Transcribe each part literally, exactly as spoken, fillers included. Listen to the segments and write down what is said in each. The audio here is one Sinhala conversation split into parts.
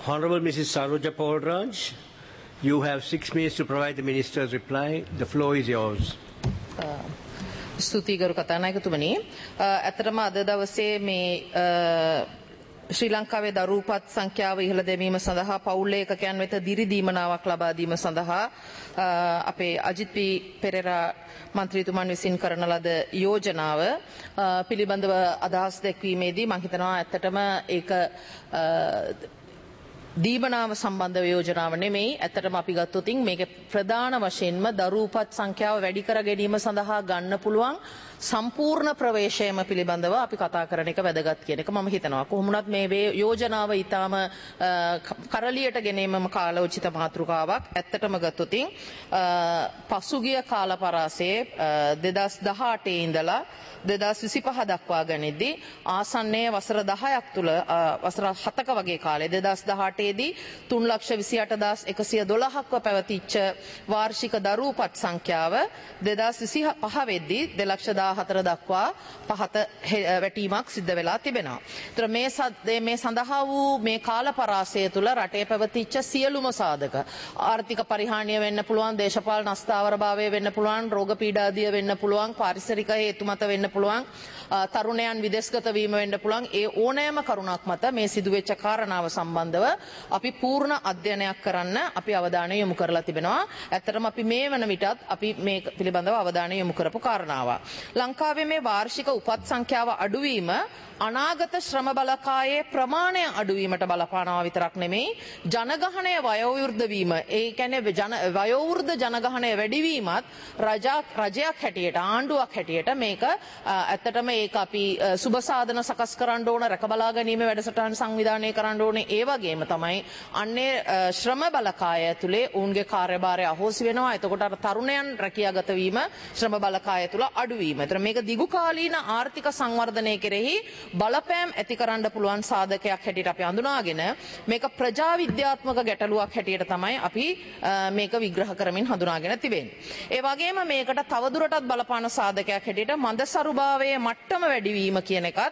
Honourable Missus Saroja Paulraj, you have six minutes to provide the minister's reply. The floor is yours. ස්තුතියි ගරු කතානායකතුමනි. ඇත්තටම අද දවසේ මේ ශ්‍රී ලංකාවේ දරුපත් සංඛ්‍යාව ඉහළ දැමීම සඳහා පවුල් ඒකකයන් වෙත දිරි දීමනාවක් ලබා දීම සඳහා අපේ අජිත් පී පෙරේරා මන්ත්‍රීතුමන් විසින් කරන ලද යෝජනාව පිළිබඳව අදහස් දැක්වීමේදී මම හිතනවා ඇත්තටම ඒක දීමනාව සම්බන්ධ යෝජනාව නෙමෙයි. ඇත්තටම අපි ගත්තොත් මේකේ ප්‍රධාන වශයෙන්ම දරුපත් සංඛ්‍යාව වැඩි කර ගැනීම සඳහා ගන්න පුළුවන් සම්පූර්ණ ප්‍රවේශයම පිළිබඳව අපි කතා කරන එක වැදගත් කියන එක මම හිතනවා. කොහොමුණත් මේ යෝජනාව ඊටාම කරලියට ගෙනීමම කාලෝචිත මාතෘකාවක්. ඇත්තටම ගත්තොත් පසුගිය කාල පරාසයේ දෙදහස් දහඅටේ ඉඳලා දෙදහස් විසිපහ දක්වා ගනිද්දී ආසන්නයේ වසර දහයක් තුල වසර හතක වගේ කාලේ දෙදහස් දහඅටේ දී තුන් ලක්ෂ විසිඅට හදාස් එකසිය දොළහක්ව පැවතිච්ච වාර්ෂික දරුපත් සංඛ්‍යාව දෙදහස් විසිපහ වෙද්දී දෙලක්ෂ දාහතර දක්වා පහත වැටීමක් සිද්ධ වෙලා තිබෙනවා. ඒතර මේ මේ සඳහා වූ මේ කාල පරාසය තුල රටේ පැවතිච්ච සියලුම සාධක ආර්ථික පරිහානිය වෙන්න පුළුවන්, දේශපාලන අස්ථාවරභාවය වෙන්න පුළුවන්, රෝග පීඩාදිය වෙන්න පුළුවන්, පාරිසරික හේතු මත වෙන්න පුළුවන්, තරුණයන් විදේශගත වීම වෙන්න පුළුවන්. ඒ ඕනෑම කරුණක් මත මේ සිදුවෙච්ච කාරණාව සම්බන්ධව අපි පූර්ණ අධ්‍යයනයක් කරන්න අපි අවධානය යොමු කරලා තිබෙනවා. ඇත්තටම අපි මේ වන විටත් අපි මේ පිළිබඳව අවධානය යොමු කරපු කාරණාවක්. ලංකාවේ මේ වාර්ෂික උපත් සංඛ්‍යාව අඩුවීම අනාගත ශ්‍රම බලකායේ ප්‍රමාණය අඩුවීමට බලපානවා විතරක් නෙමෙයි, ජනගහනය වයෝවෘද්ධ වීම, ඒ කියන්නේ වයෝවෘද්ධ ජනගහනය වැඩිවීමත් රජයක් රජයක් හැටියට, ආණ්ඩුවක් හැටියට මේක ඇත්තටම ඒක අපි සුබ සාධන සකස් කරන්න ඕන, රැක බලා ගැනීම වැඩසටහන් සංවිධානය කරන්න ඕනේ. ඒ වගේම තමයි අන්නේ ශ්‍රම බලකාය ඇතුලේ ඔවුන්ගේ කාර්යභාරය අහෝසි වෙනවා. එතකොට අර තරුණයන් රැකියාගත වීම ශ්‍රම බලකාය තුල අඩුවීම. ඒතර මේක දිගු කාලීන ආර්ථික සංවර්ධනය කෙරෙහි බලපෑම් ඇති කරන්න පුළුවන් සාධකයක් හැටියට අපි හඳුනාගෙන මේක ප්‍රජා විද්‍යාත්මක ගැටලුවක් හැටියට තමයි අපි මේක විග්‍රහ කරමින් හඳුනාගෙන තිබෙන්නේ. ඒ වගේම මේකට තවදුරටත් බලපාන සාධකයක් හැටියට මන්දසරුභාවයේ මට්ටම වැඩිවීම කියන එකත්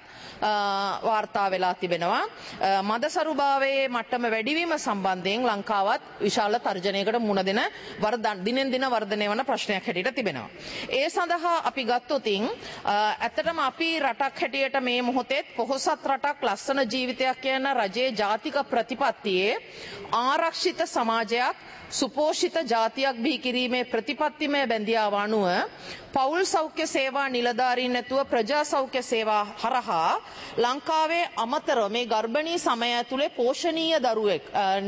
වාර්තා වෙලා තිබෙනවා. මන්දසරුභාවයේ මට්ටම වැඩිවීම සම්බන්ධයෙන් ලංකාවත් විශාල තර්ජනයකට මුහුණ දෙන වර්ධන දිනෙන් දින වර්ධනය වන ප්‍රශ්නයක් හැටියට තිබෙනවා. ඒ සඳහා අපි ගත්තොත් ඇත්තටම අපි රටක් හැටියට මේ මොහොතේ පොහොසත් රටක් ලස්සන ජීවිතයක් කියන රජයේ ජාතික ප්‍රතිපත්තියේ ආරක්ෂිත සමාජයක්, සුපෝෂිත ජාතියක් බිහි කිරීමේ ප්‍රතිපත්තිමය බැඳියාව අනුව පෞල් සෞඛ්‍ය සේවා නිලධාරීන් නැතුව ප්‍රජා සෞඛ්‍ය සේවා හරහා ලංකාවේ අමතරව මේ ගර්භණී සමය ඇතුලේ පෝෂණීය දරුවෙක්,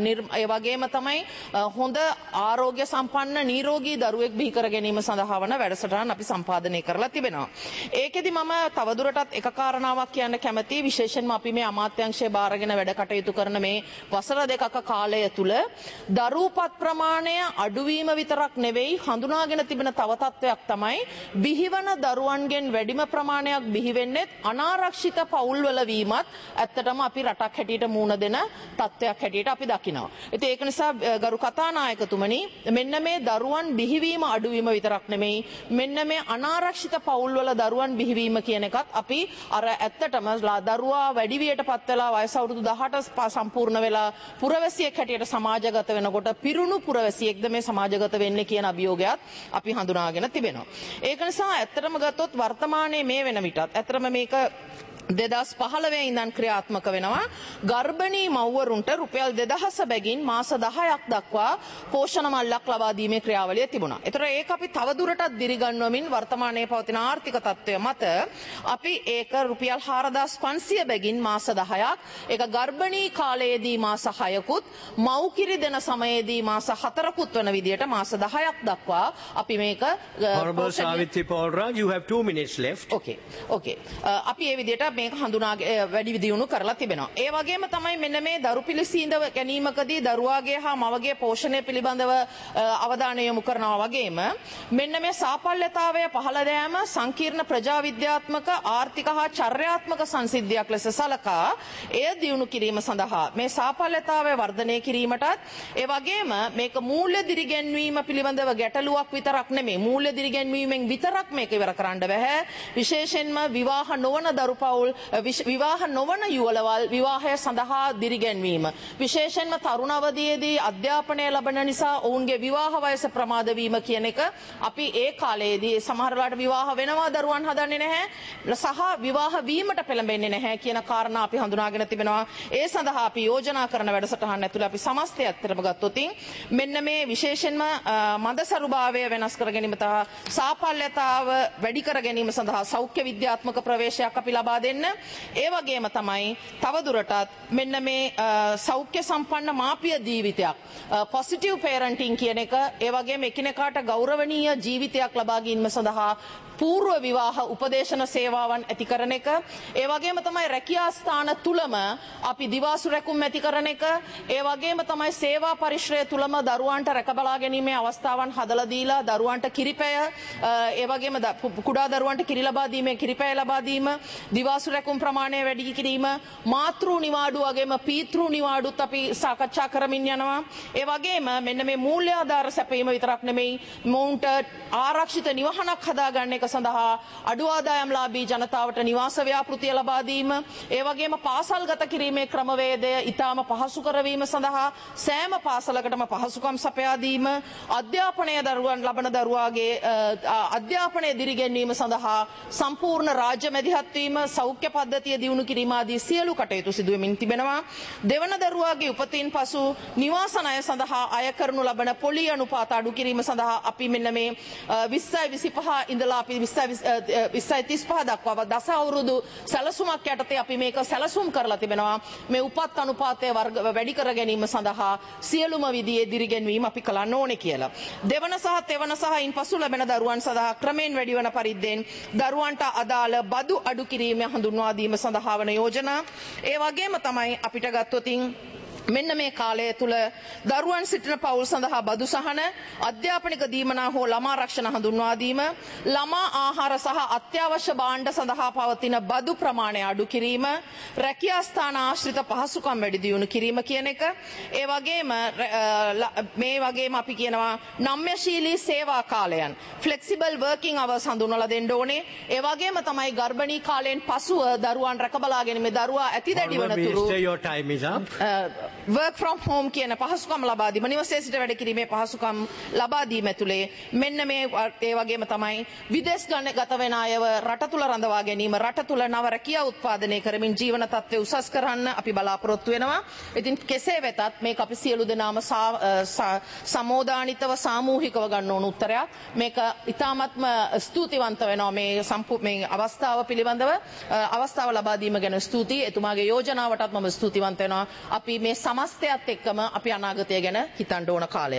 ඒ වගේම තමයි හොඳ ආරෝග්‍ය සම්පන්න නිරෝගී දරුවෙක් බිහි කර ගැනීම සඳහා වන වැඩසටහන් අපි සම්පාදනය කරලා තිබෙනවා. ඒකෙදි මම තවදුරටත් එක කාරණාවක් කියන්න කැමතියි. විශේෂයෙන්ම අපි මේ අමාත්‍යාංශය බාරගෙන වැඩ කටයුතු කරන මේ වසර දෙකක කාලය තුල දරුපත් ප්‍රමාණය අඩුවීම විතරක් නෙවෙයි, හඳුනාගෙන තිබෙන තව තත්ත්වයක් තමයි බිහිවන දරුවන්ගෙන් වැඩිම ප්‍රමාණයක් බිහි වෙන්නේ අනාරක්ෂිත පවුල්වල වීමත් ඇත්තටම අපි රටක් හැටියට මුහුණ දෙන තත්ත්වයක් හැටියට අපි දකිනවා. ඉතින් ඒක නිසා ගරු කතානායකතුමනි, මෙන්න මේ දරුවන් බිහිවීම අඩුවීම විතරක් නෙමෙයි, මෙන්න මේ අනාරක්ෂිත පවුල්වල දරුවන් බිහිවීම කියන එකත් අපි අර ඇත්තටම දරුවා වැඩි වියටපත් වෙලා වයස අවුරුදු දහඅට සම්පූර්ණ වෙලා පුරවැසියෙක් හැටියට සමාජගත වෙනකොට පිරුණු පුරවැසියෙක්ද මේ සමාජගත වෙන්නේ කියන අභියෝගයත් අපි හඳුනාගෙන තිබෙනවා. ඒක නිසා ඇත්තටම ගත්තොත් වර්තමානයේ මේ වෙන විටත් ඇත්තටම මේක දෙදහස් පහළොව ඉඳන් ක්‍රියාත්මක වෙනවා. ගර්භණී මව්වරුන්ට රුපියල් දෙදහස බැගින් මාස දහයක් දක්වා පෝෂණ මල්ලක් ලබා දීමේ ක්‍රියාවලිය තිබුණා. ඒතර ඒක අපි තවදුරටත් දිරිගන්වමින් වර්තමානයේ පවතින ආර්ථික තත්ත්වය මත අපි ඒක රුපියල් හාරදාස් පන්සිය බැගින් මාස දහයක්, ඒක ගර්භණී කාලයේදී මාස හයකුත්, මව්කිරි දෙන සමයේදී මාස හතරකුත් වන විදියට මාස දහයක් දක්වා අපි මේක Honorable Savitri Paulraj, you have two minutes left. Okay. Okay. අපි මේ විදියට මේක හඳුනා වැඩි දියුණු කරලා තිබෙනවා. ඒ වගේම තමයි මෙන්න මේ දරු පිළිසීඳ ගැනීමකදී දරුවාගේ හා මවගේ පෝෂණය පිළිබඳව අවධානය යොමු කරනවා වගේම මෙන්න මේ සාපල්‍යතාවය පහළ දෑම සංකීර්ණ ප්‍රජා විද්‍යාත්මක, ආර්ථික හා චර්යාත්මක සංසිද්ධියක් ලෙස සලකා එය දියුණු කිරීම සඳහා මේ සාපල්‍යතාවය වර්ධනය කිරීමටත්, ඒ වගේම මේක මූල්‍ය දිරිගැන්වීම පිළිබඳව ගැටලුවක් විතරක් නෙමෙයි, මූල්‍ය දිරිගැන්වීමෙන් විතරක් මේක ඉවර කරන්න බෑ. විශේෂයෙන්ම විවාහ නොවන දරු පවුල් විවාහ නොවන යුවළවල් විවාහය සඳහා දිරිගැන්වීම. විශේෂයෙන්ම තරුණ අවදියේදී අධ්‍යාපනය ලබන නිසා ඔවුන්ගේ විවාහ වයස ප්‍රමාද වීම කියන එක අපි ඒ කාලයේදී සමහර වෙලාවට විවාහ වෙනවා දරුවන් හදන්නේ නැහැ සහ විවාහ වීමට පෙළඹෙන්නේ නැහැ කියන කාරණා අපි හඳුනාගෙන තිබෙනවා. ඒ සඳහා අපි යෝජනා කරන වැඩසටහන ඇතුළේ අපි සමස්තය ඇත්තටම ගත්තොත් මෙන්න මේ විශේෂයෙන්ම මන්දසරුභාවය වෙනස් කර ගැනීම සහ සාපල්‍යතාව වැඩි කර ගැනීම සඳහා සෞඛ්‍ය විද්‍යාත්මක ප්‍රවේශයක් අපි ලබා දෙන්න. ඒ වගේම තමයි තවදුරටත් මෙන්න මේ සෞඛ්‍ය සම්පන්න මාපිය ජීවිතයක් පොසිටිව් පේරන්ටින් කියන එක ඒ වගේම එකිනෙකාට ගෞරවනීය ජීවිතයක් ලබා ගැනීම සඳහා పూర్ව විවාහ උපදේශන සේවාවන් ඇති කරන එක. ඒ වගේම තමයි රැකියා ස්ථාන තුලම අපි දිවාසු රැකුම් ඇති කරන එක. ඒ වගේම තමයි සේවා පරිශ්‍රය තුලම දරුවන්ට රැකබලා ගැනීමේ අවස්ථාවන් හදලා දීලා දරුවන්ට කිරිපැය ඒ වගේම කුඩා දරුවන්ට කිරි ලබා දීමේ කිරිපැය ලබා දීම, දිවාසු රැකුම් ප්‍රමාණය වැඩි කිරීම, මාතෘ නිවාඩු වගේම පීතෘ නිවාඩුත් අපි සාකච්ඡා කරමින් යනවා. ඒ වගේම මෙන්න මේ මූල්‍ය ආධාර සැපයීම විතරක් නෙමෙයි මොවුන්ට ආරක්ෂිත නිවහනක් හදාගන්න එක සඳහා අඩු ආදායම්ලාභී ජනතාවට නිවාස ව්‍යාපෘතිය ලබා දීම, ඒ වගේම පාසල්ගත කිරීමේ ක්‍රමවේදය ඊටාම පහසු කරවීම සඳහා සෑම පාසලකටම පහසුකම් සපයා දීම, අධ්‍යාපනය දරුවන් ලබන දරුවාගේ අධ්‍යාපනය දිරිගැන්වීම සඳහා සම්පූර්ණ රාජ්‍ය මැදිහත් වීම, සෞඛ්‍ය පද්ධතිය දියුණු කිරීම ආදී සියලු කටයුතු සිදු වෙමින් තිබෙනවා. දෙවන දරුවාගේ උපතින් පසු නිවාස ණය සඳහා අය කරනු ලබන පොලි අනුපාත අඩු කිරීම සඳහා අපි මෙන්න මේ විස්සයි විසිපහ ඉඳලා අපි විස්සයි තිස්පහ දක්වා දස අවුරුදු සැලසුමක් යටතේ අපි මේක සැලසුම් කරලා තිබෙනවා. මේ උපත් අනුපාතය වර්ග වැඩි කර ගැනීම සඳහා සියලුම විදිහේ දිරිගැන්වීම අපි කරන්න ඕනේ කියලා. දෙවන සහ තෙවන සහ ඉන්පසු ලැබෙන දරුවන් සඳහා ක්‍රමෙන් වැඩි වන පරිද්දෙන් දරුවන්ට අදාළ බදු අඩු කිරීම හඳුන්වා දීම සඳහා වන යෝජනා. ඒ වගේම තමයි අපිට ගත්තොතින් මෙන්න මේ කාලය තුල දරුවන් සිටින පවුල් සඳහා බදු සහන, අධ්‍යාපනික දීමනා හෝ ළමා ආරක්ෂණ හඳුන්වා දීම, ළමා ආහාර සහ අත්‍යවශ්‍ය භාණ්ඩ සඳහා පවතින බදු ප්‍රමාණය අඩු කිරීම, රැකියා ස්ථාන ආශ්‍රිත පහසුකම් වැඩි දියුණු කිරීම කියන එක. ඒ වගේම මේ වගේම අපි කියනවා නම්‍යශීලී සේවා කාලයන් ෆ්ලෙක්සිබල් වර්කින් අවර්ස් හඳුන්වලා දෙන්න ඕනේ. ඒ වගේම තමයි ගර්භණී කාලයෙන් පසුව දරුවන් රැකබලා ගැනීම දරුවා ඇති දැඩි වන තුරු work from home කියන පහසුකම් ලබා දීම, නිවසේ සිට වැඩ කිරීමේ පහසුකම් ලබා දීම ඇතුලේ මෙන්න මේ ඒ වගේම තමයි විදේශ ගත වෙන අයව රට තුල රඳවා ගැනීම, රට තුල නව රැකියා උත්පාදනය කරමින් ජීවන තත්ත්වය උසස් කරන්න අපි බලාපොරොත්තු වෙනවා. ඉතින් කෙසේ වෙතත් මේක අපි සියලු දෙනාම සමෝදානිතව සාමූහිකව ගන්න ඕන උත්තරයක්. මේක ඉතාමත්ම ස්තුතිවන්ත වෙනවා මේ සම්පූර්ණ මේ අවස්ථාව පිළිබඳව අවස්ථාව ලබා දීම ගැන ස්තුතියි. එතුමාගේ යෝජනාවටත් මම ස්තුතිවන්ත වෙනවා. අපි මේ සමස්තයත් එක්කම අපි අනාගතය ගැන හිතන්න ඕන කාලය.